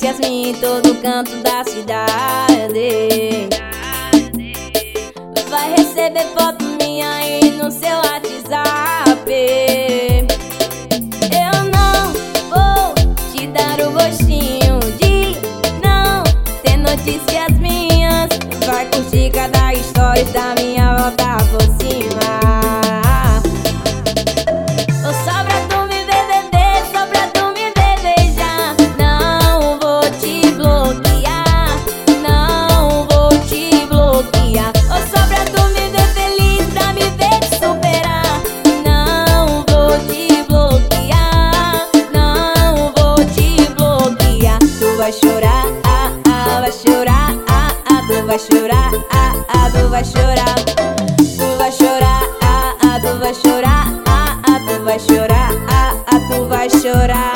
notícias minhas em todo canto da cidade. Vai receber foto minha aí no seu WhatsApp. Eu não vou te dar o gostinho de não ter notícias minhas. Vai curtir cada história da minha volta por cima. Ou só pra tu me ver beber, só pra tu me ver beijar. Não vou te bloquear, não vou te bloquear. Ou só pra tu me ver feliz, pra me ver te superar. Não vou te bloquear, não vou te bloquear. Tu vai chorar, vai chorar, tu vai chorar, tu vai chorar. Tu vai chorar, tu vai chorar, tu vai chorar, tu vai chorar.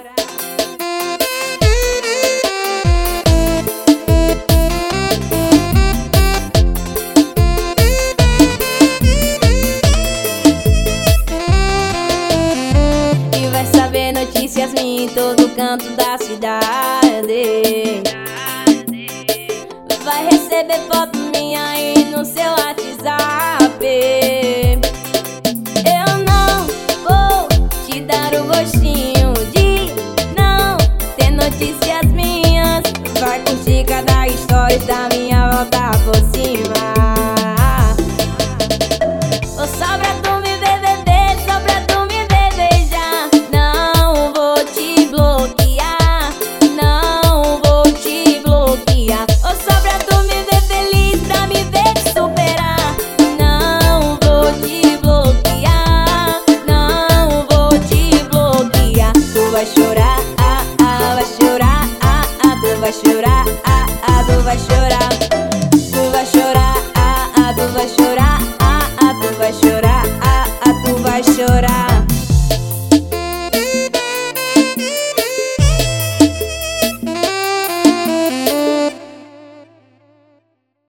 E vai saber notícias minhas em todo canto da cidade. Vai receber foto minha aí no seu WhatsApp. Eu não vou te dar o gostinho de não ter notícias minhas. Vai curtir cada história da minha volta por cima. Ou só pra tu me ver beber, só pra tu me ver beijar. Não vou te bloquear, não vou te bloquear. Ou só pra tu me ver feliz, pra me ver te superar. Não vou te bloquear, não vou te bloquear. Tu vai chorar, vai chorar, tu vai chorar, tu vai chorar. Tu vai chorar, tu vai chorar,